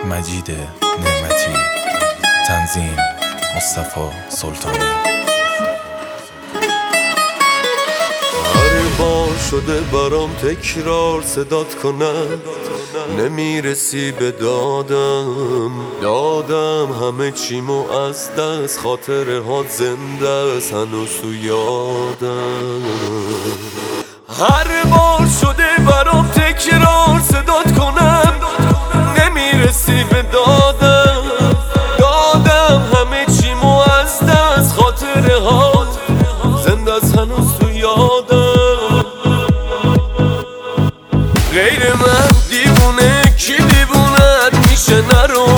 مجید نعمتی، تنظیم مصطفی سلطانی. هر بار شده برام تکرار صدات کنم، نمیرسی به دادم همه چیمو از دست، خاطره ها زنده است هنوز تو یادم. هر بار شده برام تکرار صدات کنم، نمیرسی به دادم همه چیمو از دست، خاطره ها زنده است هنوز تو یادم. غیر من دیوونه کی دیوونت میشه نرو،